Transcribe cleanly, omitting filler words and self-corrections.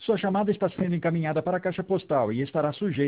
Sua chamada está sendo encaminhada para a caixa postal e estará sujeita